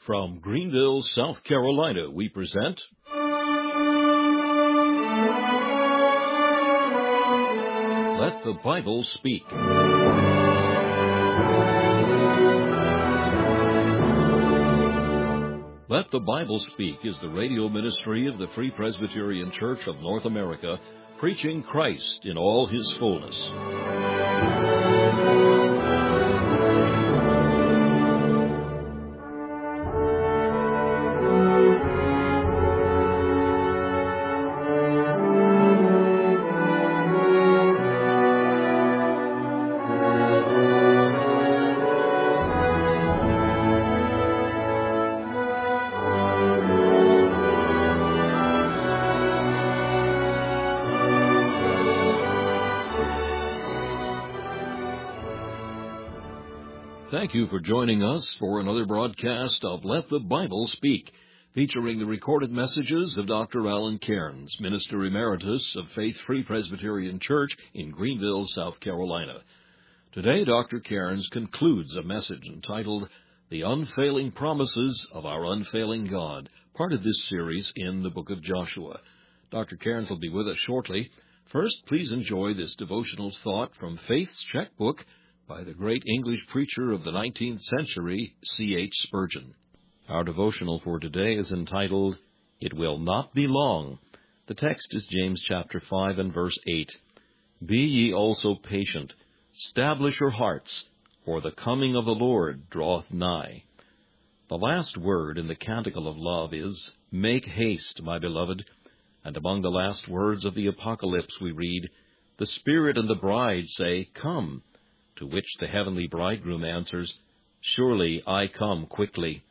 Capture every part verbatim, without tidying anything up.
From Greenville, South Carolina, we present Let the Bible Speak. Let the Bible Speak is the radio ministry of the Free Presbyterian Church of North America, preaching Christ in all His fullness. Thank you for joining us for another broadcast of Let the Bible Speak, featuring the recorded messages of Doctor Alan Cairns, Minister Emeritus of Faith Free Presbyterian Church in Greenville, South Carolina. Today, Doctor Cairns concludes a message entitled The Unfailing Promises of Our Unfailing God, part of this series in the book of Joshua. Doctor Cairns will be with us shortly. First, please enjoy this devotional thought from Faith's Checkbook by the great English preacher of the nineteenth century, C H Spurgeon. Our devotional for today is entitled, It Will Not Be Long. The text is James chapter five and verse eight. Be ye also patient, establish your hearts, for the coming of the Lord draweth nigh. The last word in the Canticle of Love is, Make haste, my beloved. And among the last words of the Apocalypse we read, The Spirit and the bride say, Come. To which the heavenly bridegroom answers, Surely I come quickly.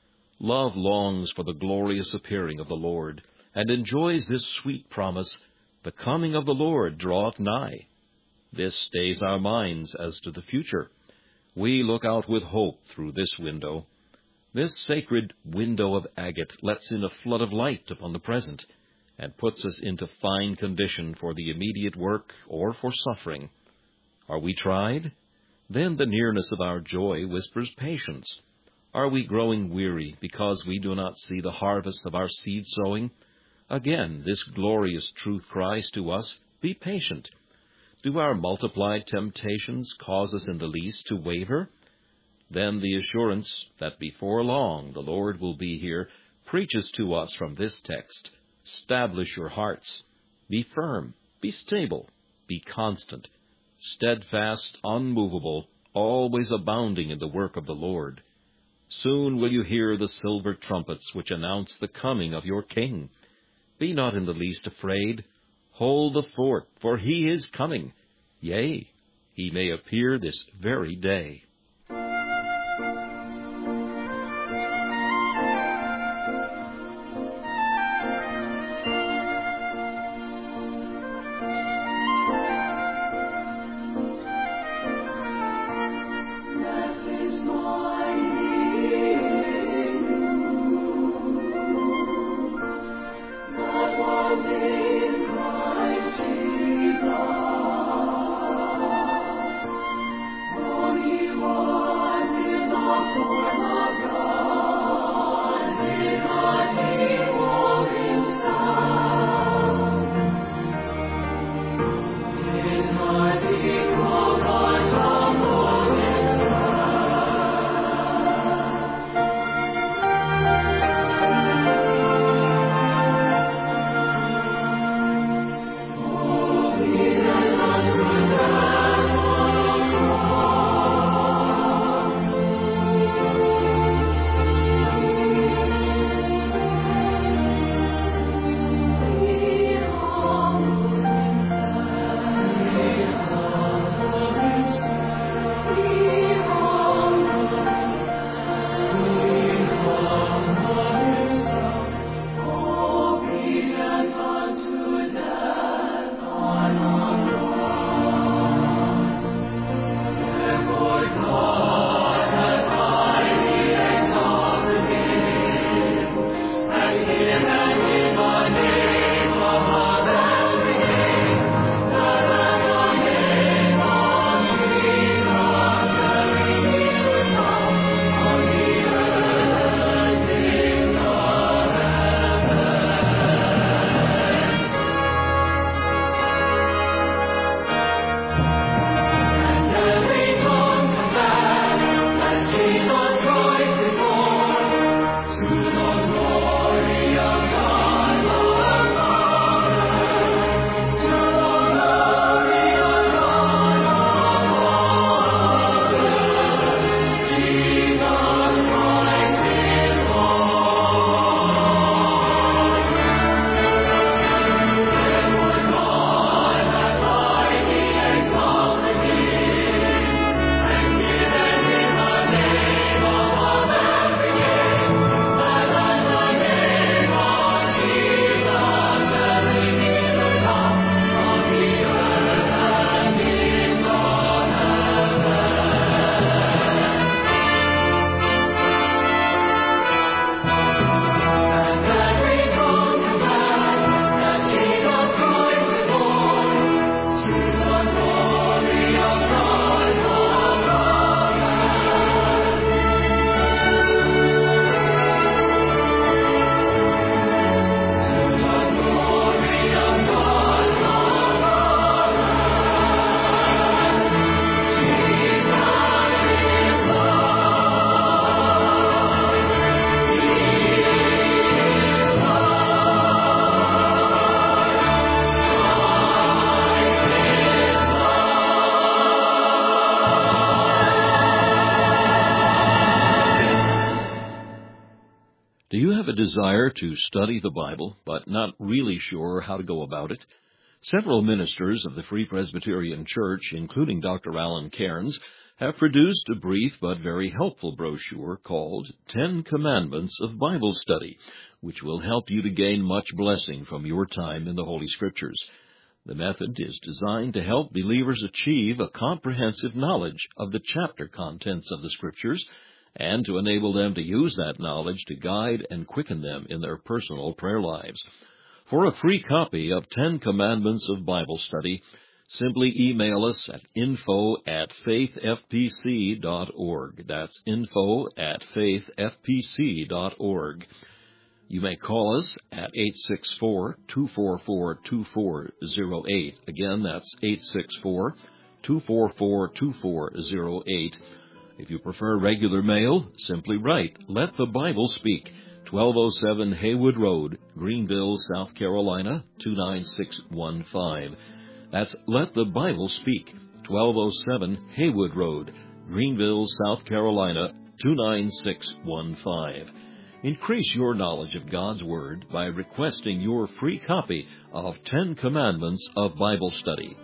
Love longs for the glorious appearing of the Lord, and enjoys this sweet promise, The coming of the Lord draweth nigh. This stays our minds as to the future. We look out with hope through this window. This sacred window of agate lets in a flood of light upon the present, and puts us into fine condition for the immediate work or for suffering. Are we tried? Then the nearness of our joy whispers patience. Are we growing weary because we do not see the harvest of our seed sowing? Again, this glorious truth cries to us, Be patient. Do our multiplied temptations cause us in the least to waver? Then the assurance that before long the Lord will be here preaches to us from this text, Establish your hearts. Be firm, be stable, be constant, steadfast, unmovable, always abounding in the work of the Lord. Soon will you hear the silver trumpets which announce the coming of your King. Be not in the least afraid. Hold the fort, for he is coming. Yea, he may appear this very day. He was Do you have a desire to study the Bible, but not really sure how to go about it? Several ministers of the Free Presbyterian Church, including Doctor Alan Cairns, have produced a brief but very helpful brochure called Ten Commandments of Bible Study, which will help you to gain much blessing from your time in the Holy Scriptures. The method is designed to help believers achieve a comprehensive knowledge of the chapter contents of the Scriptures and to enable them to use that knowledge to guide and quicken them in their personal prayer lives. For a free copy of Ten Commandments of Bible Study, simply email us at info at faithfpc dot org. That's info at faithfpc dot org. You may call us at eight six four, two four four, two four zero eight. Again, that's eight six four, two four four, two four zero eight. If you prefer regular mail, simply write, Let the Bible Speak, twelve oh seven Haywood Road, Greenville, South Carolina, two nine six one five. That's Let the Bible Speak, twelve oh seven Haywood Road, Greenville, South Carolina, two nine six one five. Increase your knowledge of God's Word by requesting your free copy of Ten Commandments of Bible Study.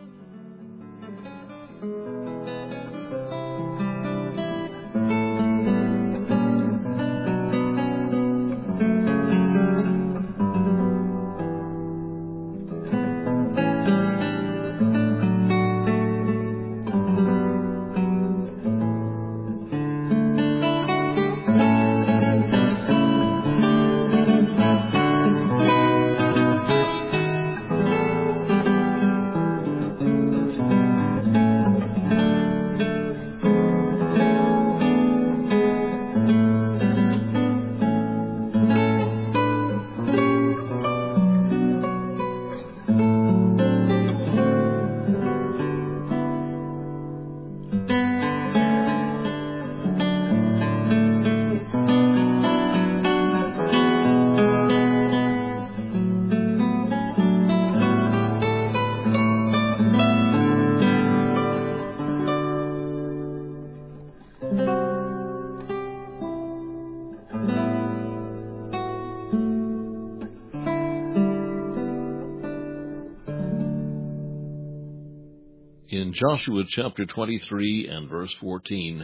In Joshua chapter twenty-three and verse fourteen,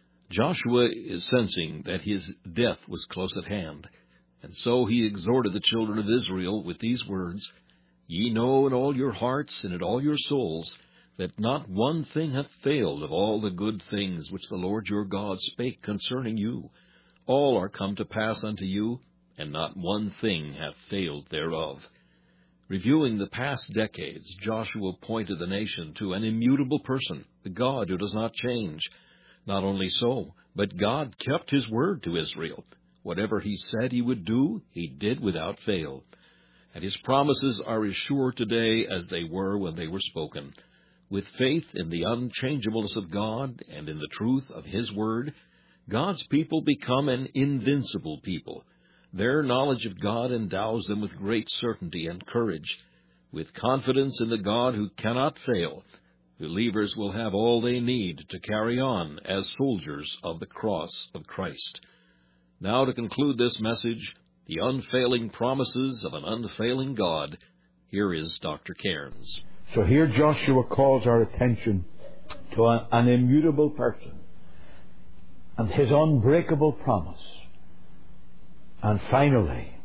Joshua is sensing that his death was close at hand, and so he exhorted the children of Israel with these words, Ye know in all your hearts and in all your souls that not one thing hath failed of all the good things which the Lord your God spake concerning you. All are come to pass unto you, and not one thing hath failed thereof. Reviewing the past decades, Joshua pointed the nation to an immutable person, the God who does not change. Not only so, but God kept his word to Israel. Whatever he said he would do, he did without fail. And his promises are as sure today as they were when they were spoken. With faith in the unchangeableness of God and in the truth of his word, God's people become an invincible people. Their knowledge of God endows them with great certainty and courage. With confidence in the God who cannot fail, believers will have all they need to carry on as soldiers of the cross of Christ. Now, to conclude this message, the unfailing promises of an unfailing God, here is Doctor Cairns. So here Joshua calls our attention to an, an immutable person and his unbreakable promise. And finally,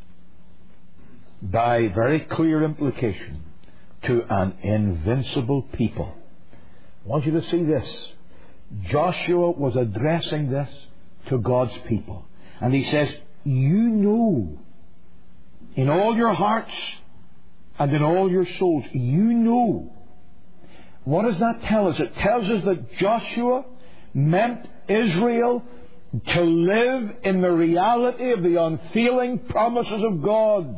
by very clear implication, to an invincible people. I want you to see this. Joshua was addressing this to God's people. And he says, you know, in all your hearts and in all your souls, you know. What does that tell us? It tells us that Joshua meant Israel to live in the reality of the unfailing promises of God.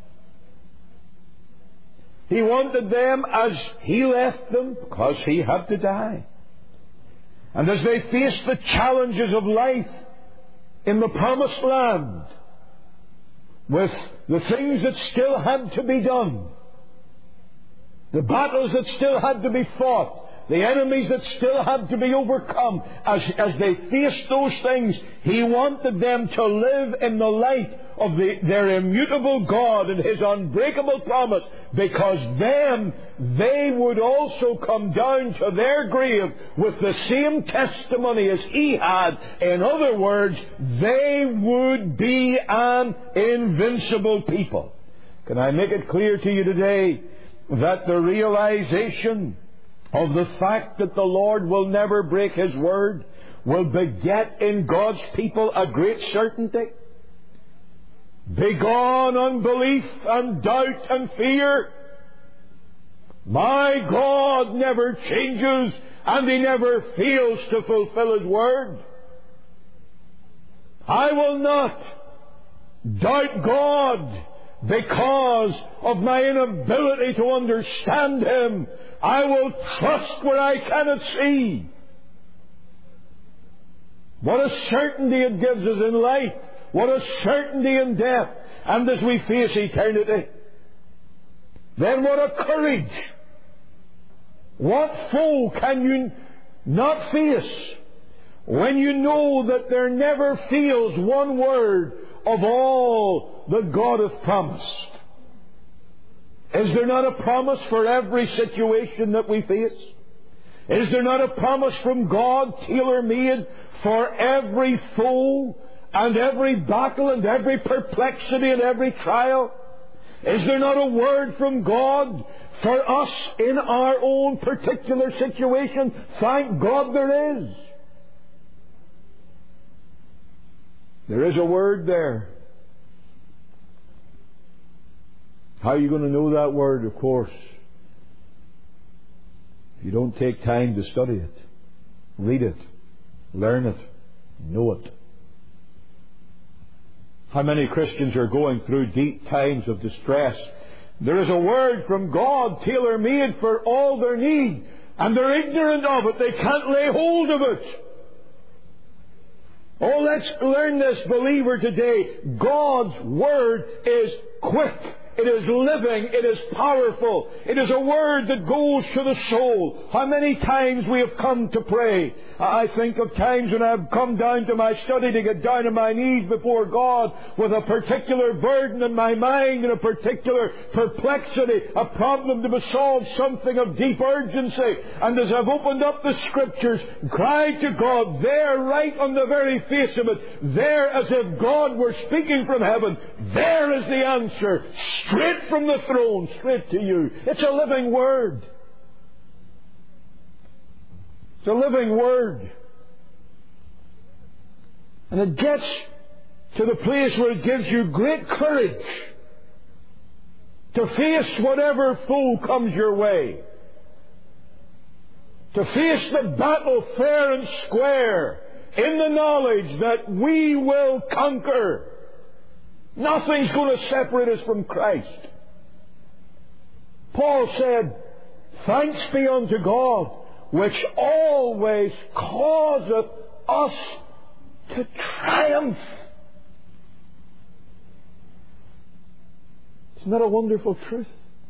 He wanted them as he left them, because he had to die. And as they faced the challenges of life in the promised land, with the things that still had to be done, the battles that still had to be fought, the enemies that still had to be overcome, as, as they faced those things, He wanted them to live in the light of the, their immutable God and His unbreakable promise, because then they would also come down to their grave with the same testimony as He had. In other words, they would be an invincible people. Can I make it clear to you today that the realization of the fact that the Lord will never break His word will beget in God's people a great certainty? Begone unbelief and doubt and fear. My God never changes, and He never fails to fulfill His word. I will not doubt God because of my inability to understand Him. I will trust where I cannot see. What a certainty it gives us in life. What a certainty in death. And as we face eternity, then what a courage. What foe can you not face when you know that there never fails one word of all that God hath promised? Is there not a promise for every situation that we face? Is there not a promise from God tailor-made for every foe and every battle and every perplexity and every trial? Is there not a word from God for us in our own particular situation? Thank God there is. There is a word there. How are you going to know that word? Of course, if you don't take time to study it, read it, learn it, know it. How many Christians are going through deep times of distress? There is a word from God tailor-made for all their need, and they're ignorant of it. They can't lay hold of it. Oh, let's learn this, believer, today. God's word is quick. It is living. It is powerful. It is a word that goes to the soul. How many times we have come to pray. I think of times when I've come down to my study to get down on my knees before God with a particular burden in my mind and a particular perplexity, a problem to be solved, something of deep urgency. And as I've opened up the Scriptures, cried to God, there right on the very face of it, there as if God were speaking from heaven, there is the answer. Straight from the throne, straight to you. It's a living word. It's a living word. And it gets to the place where it gives you great courage to face whatever foe comes your way. To face the battle fair and square in the knowledge that we will conquer. Nothing's going to separate us from Christ. Paul said, thanks be unto God, which always causeth us to triumph. Isn't that a wonderful truth?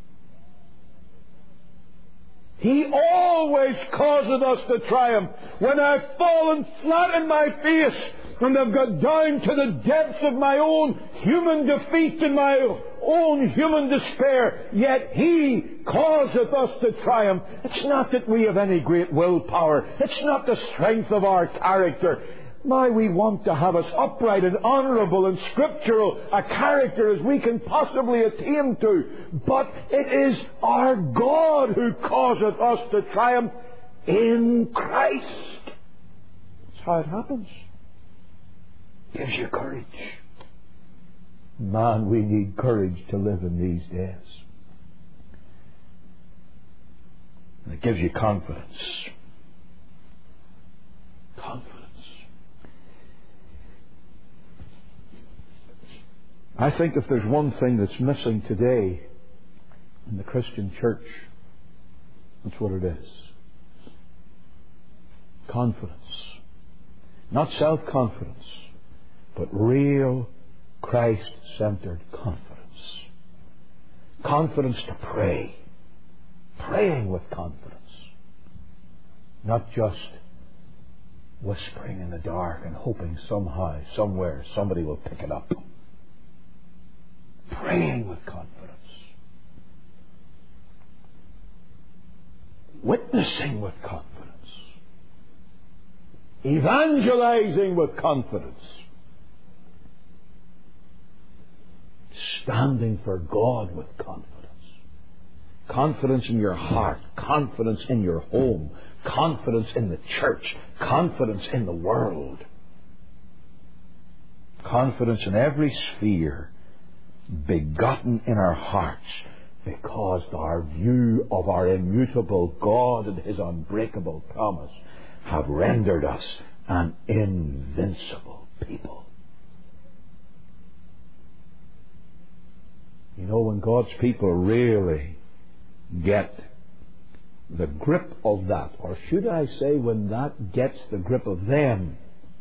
He always causeth us to triumph. When I've fallen flat in my face and I've got down to the depths of my own human defeat and my own human despair, yet He causeth us to triumph. It's not that we have any great willpower. It's not the strength of our character. My, we want to have as upright and honourable and scriptural a character as we can possibly attain to. But it is our God who causeth us to triumph in Christ. That's how it happens. Gives you courage. Man, we need courage to live in these days. And it gives you confidence. Confidence. I think if there's one thing that's missing today in the Christian church, that's what it is. Confidence. Not self-confidence, but real Christ-centered confidence. Confidence to pray. Praying with confidence. Not just whispering in the dark and hoping somehow, somewhere, somebody will pick it up. Praying with confidence. Witnessing with confidence. Evangelizing with confidence. Standing for God with confidence. Confidence in your heart. Confidence in your home. Confidence in the church. Confidence in the world. Confidence in every sphere. Begotten in our hearts. Because our view of our immutable God and His unbreakable promise have rendered us an invincible people. You know, when God's people really get the grip of that, or should I say when that gets the grip of them,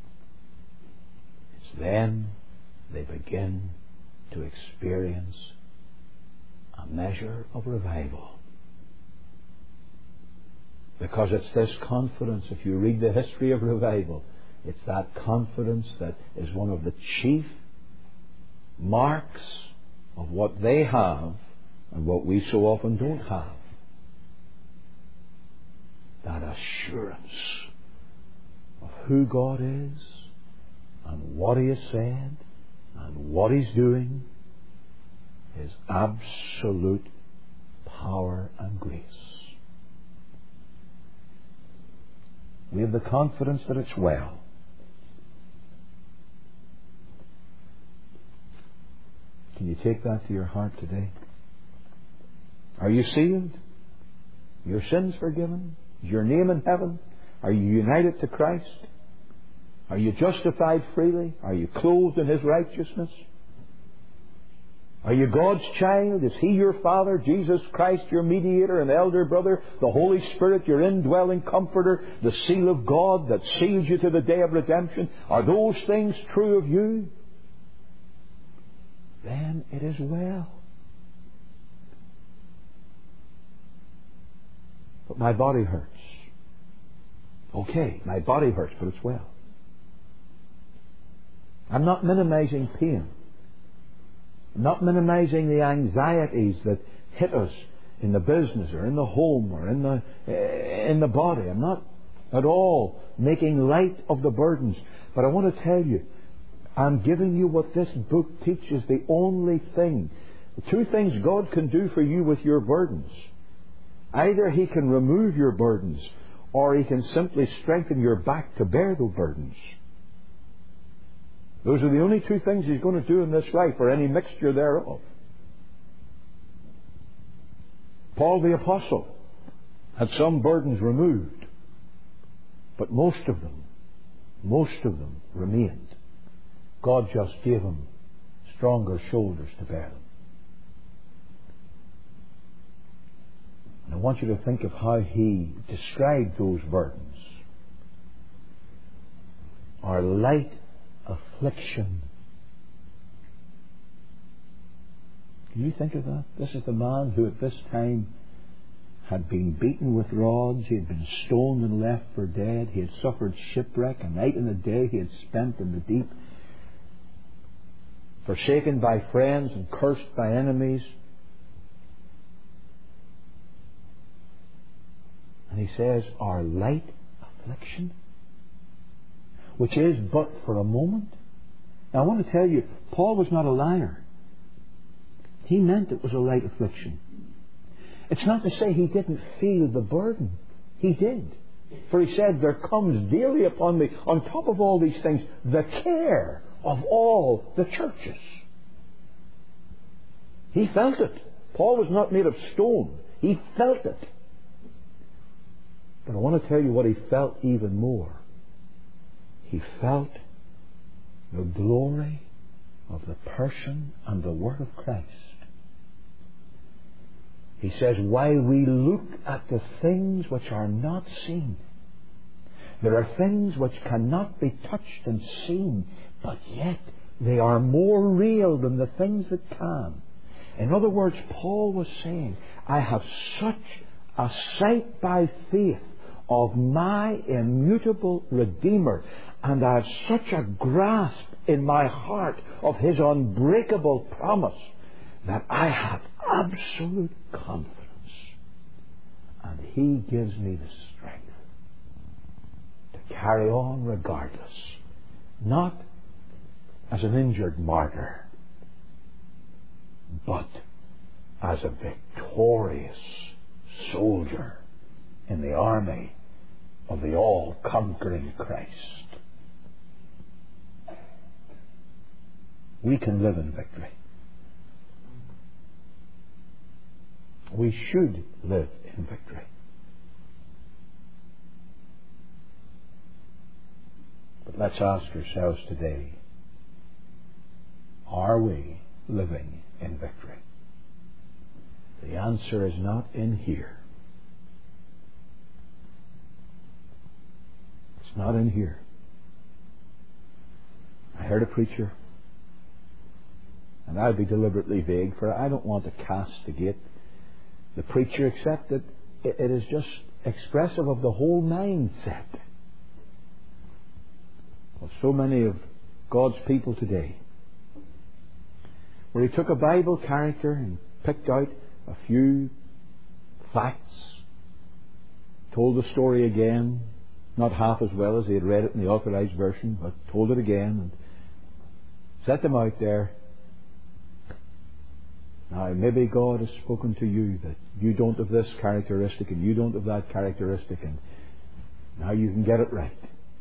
it's then they begin to experience a measure of revival. Because it's this confidence, if you read the history of revival, it's that confidence that is one of the chief marks of what they have and what we so often don't have. That assurance of who God is and what He has said and what He's doing, His absolute power and grace. We have the confidence that it's well. Can you take that to your heart today? Are you sealed? Your sins forgiven? Is your name in heaven? Are you united to Christ? Are you justified freely? Are you clothed in His righteousness? Are you God's child? Is He your Father? Jesus Christ your mediator and elder brother? The Holy Spirit your indwelling comforter? The seal of God that seals you to the day of redemption? Are those things true of you? Then it is well. But my body hurts. Okay, my body hurts, but it's well. I'm not minimizing pain. I'm not minimizing the anxieties that hit us in the business or in the home or in the in the body. I'm not at all making light of the burdens. But I want to tell you, I'm giving you what this book teaches, the only thing. The two things God can do for you with your burdens. Either He can remove your burdens, or He can simply strengthen your back to bear those burdens. Those are the only two things He's going to do in this life, or any mixture thereof. Paul the Apostle had some burdens removed, but most of them, most of them remained. God just gave him stronger shoulders to bear them. And I want you to think of how he described those burdens. Our light affliction. Can you think of that? This is the man who at this time had been beaten with rods, he had been stoned and left for dead, he had suffered shipwreck, a night and a day he had spent in the deep, forsaken by friends and cursed by enemies. And he says, our light affliction, which is but for a moment. Now I want to tell you, Paul was not a liar. He meant it was a light affliction. It's not to say he didn't feel the burden. He did. For he said, there comes daily upon me, on top of all these things, the care of all the churches. He felt it. Paul was not made of stone. He felt it. But I want to tell you what he felt even more. He felt the glory of the person and the work of Christ. He says, while we look at the things which are not seen, there are things which cannot be touched and seen, but yet they are more real than the things that can. In other words, Paul was saying, I have such a sight by faith of my immutable Redeemer, and I have such a grasp in my heart of His unbreakable promise that I have absolute confidence. And He gives me the strength to carry on regardless, not as an injured martyr, but as a victorious soldier in the army of the all-conquering Christ. We can live in victory. We should live in victory. But let's ask ourselves today, are we living in victory? The answer is not in here. It's not in here. I heard a preacher, and I'll be deliberately vague, for I don't want to castigate the preacher, except that it is just expressive of the whole mindset of so many of God's people today, where he took a Bible character and picked out a few facts, told the story again, not half as well as he had read it in the Authorized Version, but told it again and set them out there. Now, maybe God has spoken to you that you don't have this characteristic and you don't have that characteristic, and now you can get it right.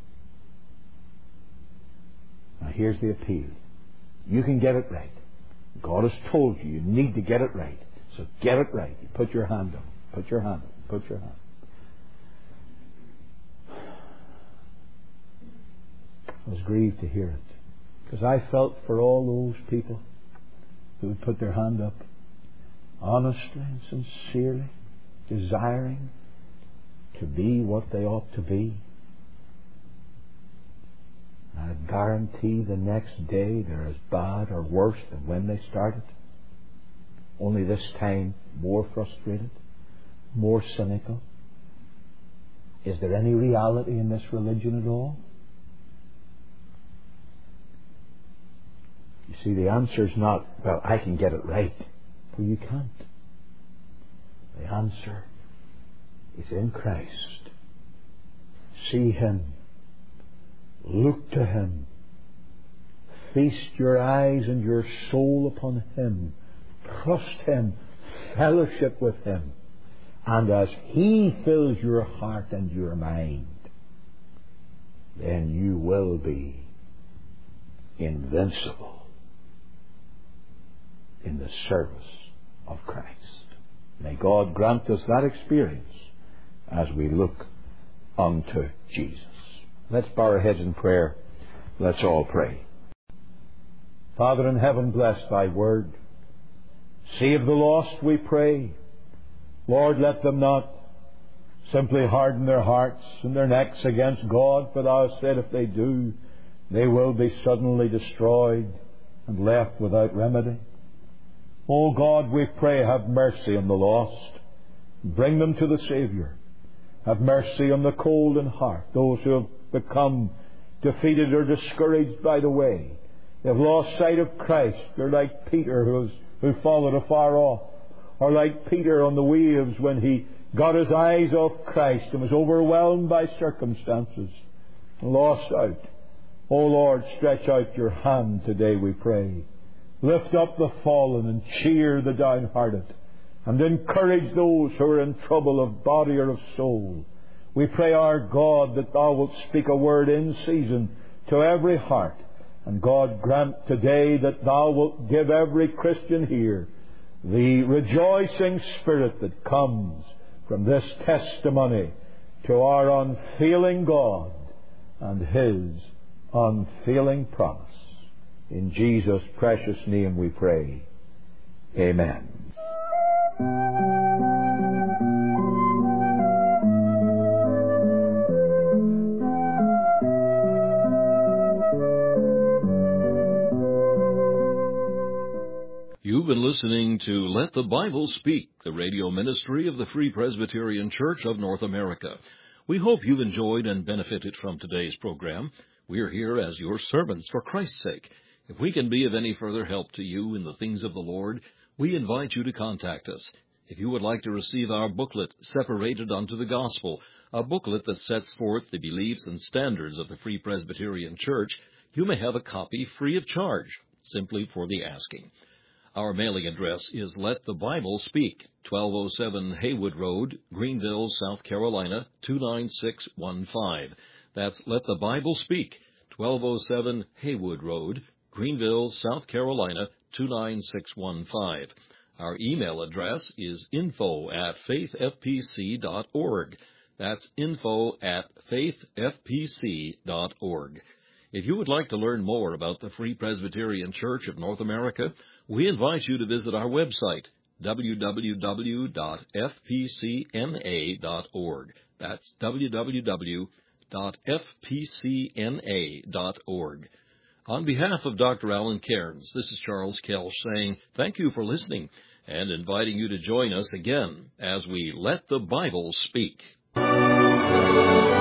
Now, here's the appeal. You can get it right. God has told you you need to get it right. So get it right. You put your hand up. Put your hand up. Put your hand up. I was grieved to hear it, because I felt for all those people who would put their hand up honestly and sincerely, desiring to be what they ought to be. I guarantee the next day they're as bad or worse than when they started. Only this time more frustrated, more cynical. Is there any reality in this religion at all? You see, the answer is not, well, I can get it right. For you can't. The answer is in Christ. See Him. Look to Him. Feast your eyes and your soul upon Him. Trust Him. Fellowship with Him. And as He fills your heart and your mind, then you will be invincible in the service of Christ. May God grant us that experience as we look unto Jesus. Let's bow our heads in prayer. Let's all pray. Father in heaven, bless Thy word. Save the lost, we pray. Lord, let them not simply harden their hearts and their necks against God, for Thou hast said if they do, they will be suddenly destroyed and left without remedy. O God, we pray, have mercy on the lost. Bring them to the Saviour. Have mercy on the cold in heart, those who have become defeated or discouraged by the way. They have lost sight of Christ. They're like Peter who, was, who followed afar off. Or like Peter on the waves when he got his eyes off Christ and was overwhelmed by circumstances and lost out. O Lord, stretch out your hand today, we pray. Lift up the fallen and cheer the downhearted, and encourage those who are in trouble of body or of soul. We pray, our God, that Thou wilt speak a word in season to every heart. And God, grant today that Thou wilt give every Christian here the rejoicing spirit that comes from this testimony to our unfailing God and His unfailing promise. In Jesus' precious name we pray. Amen. You've been listening to Let the Bible Speak, the radio ministry of the Free Presbyterian Church of North America. We hope you've enjoyed and benefited from today's program. We're here as your servants for Christ's sake. If we can be of any further help to you in the things of the Lord, we invite you to contact us. If you would like to receive our booklet, Separated unto the Gospel, a booklet that sets forth the beliefs and standards of the Free Presbyterian Church, you may have a copy free of charge, simply for the asking. Our mailing address is Let the Bible Speak, twelve oh seven Haywood Road, Greenville, South Carolina, two nine six one five. That's Let the Bible Speak, twelve oh seven Haywood Road, Greenville, South Carolina, two nine six one five. Our email address is info at faith f p c dot org. That's info at faith f p c dot org. If you would like to learn more about the Free Presbyterian Church of North America, we invite you to visit our website, w w w dot f p c n a dot org. That's w w w dot f p c n a dot org. On behalf of Doctor Alan Cairns, this is Charles Kelch saying thank you for listening and inviting you to join us again as we Let the Bible Speak.